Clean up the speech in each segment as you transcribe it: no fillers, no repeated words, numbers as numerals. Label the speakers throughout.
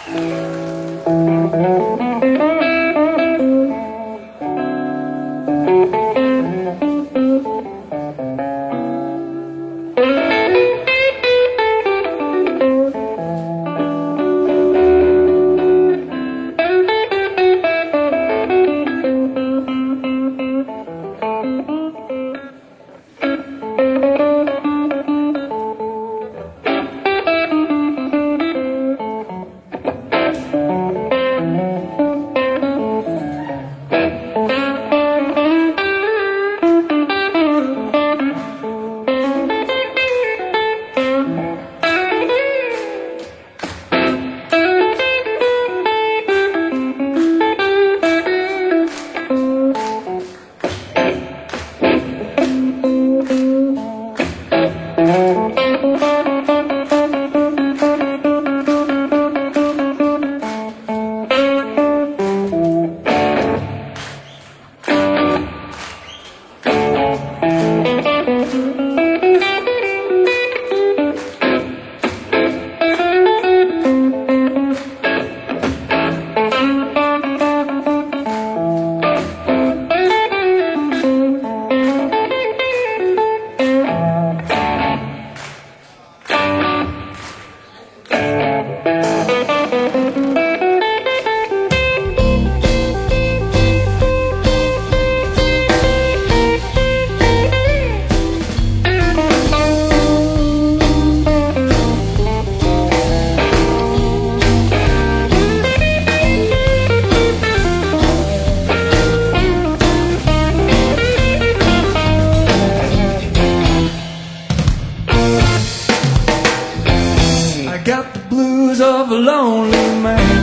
Speaker 1: got the blues of a lonely man.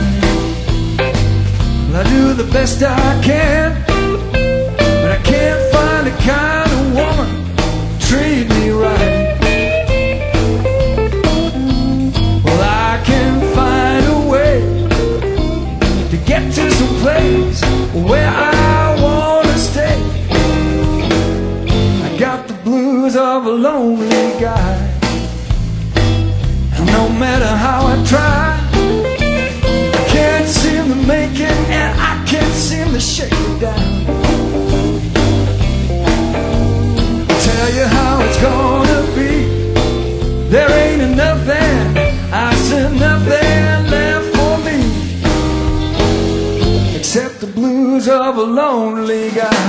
Speaker 1: Well, I do the best I can, but I can't find the kind of woman to treat me right. Well, I can find a way to get to some place where I want to stay. I got the blues of a lonely guy. No matter how I try, I can't seem to make it, and I can't seem to shake it down. I'll tell you how it's gonna be. There ain't nothing, I said nothing left for me, except the blues of a lonely guy.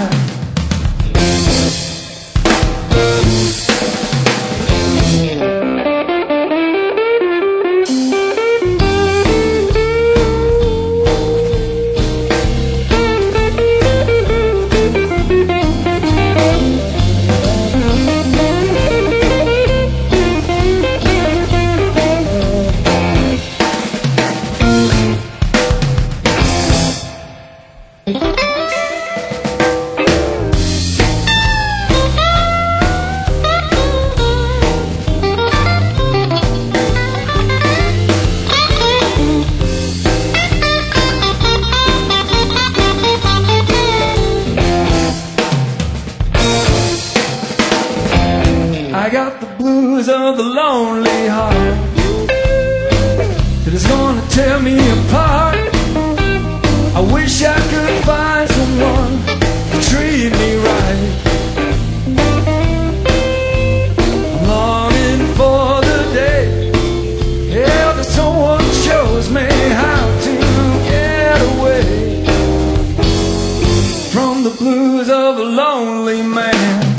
Speaker 1: I got the blues of the lonely heart that is gonna tear me apart. I wish I could find someone to treat me right. I'm longing for the day, yeah, that someone shows me how to get away from the blues of a lonely man.